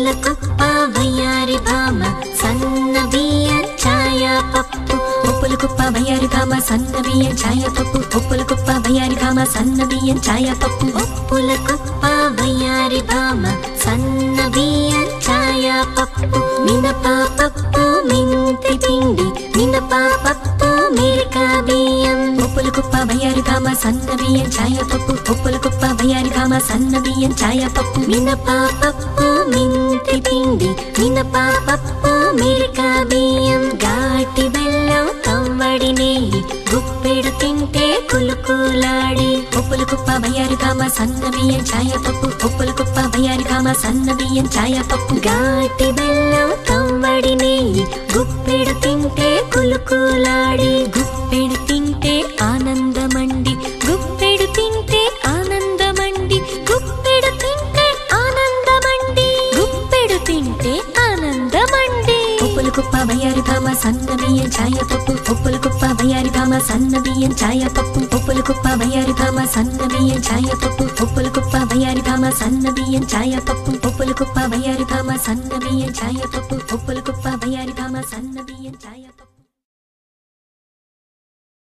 ఉప్పుల కుప్ప వయ్యారి భామ సన్న బియ్యం ఛాయ పప్పు ఉప్పుల కుప్ప వయ్యారి భామ సన్న బియ్యం ఛాయ పప్పు ఉప్పుల కుప్ప వయ్యారి భామ సన్న బియ్యం ఛాయ పప్పు ఉప్పుల కుప్ప వయ్యారి భామ సన్న బియ్యం ఛాయ పప్పు మినప పప్పు మెంతి పిండి మినప పప్పు మిరక బియ్యం ఉప్పుల కుప్ప వయ్యారి భామ సన్న బియ్యం ఛాయ పప్పు ఉప్పుల కుప్ప వయ్యారి భామ సన్న బియ్యం ఛాయ పప్పు మినప పప్పు మెంతి పిండి మినప పప్పు మిరక బియ్యం ఘాటి బెల్లం కవ్వడి నెయ్యి గుప్పెడు తింటే కులుకులాడి ఉప్పుల కుప్ప వయ్యారి భామ సన్న బియ్యం ఛాయ పప్పు ఉప్పుల కుప్ప వయ్యారి భామ సన్న బియ్యం ఛాయ పప్పు ఘాటి బెల్లం కవ్వడి నెయ్యి గుప్పెడు తింటే కులుకులాడి గుప్పెడు తింటే ఆనందమండి గుప్పెడు తింటే ఆనందమండి గుప్పెడు తింటే ఆనందమండి గుప్పెడు తింటే ఆనందమండి ఉప్పుల కుప్ప వయ్యారి భామ సన్న బియ్యం ఛాయ పప్పు ఉప్పుల కుప్ప వయ్యారి భామ సన్న బియ్యం ఛాయ పప్పు ఉప్పుల కుప్ప వయ్యారి భామ సన్న బియ్యం ఛాయ పప్పు ఉప్పుల కుప్ప వయ్యారి భామ సన్న బియ్యం ఛాయ పప్పు ఉప్పుల కుప్ప వయ్యారి భామ సన్న బియ్యం ఛాయ పప్పు ఉప్పుల కుప్ప వయ్యారి భామ సన్న బియ్యం ఛాయ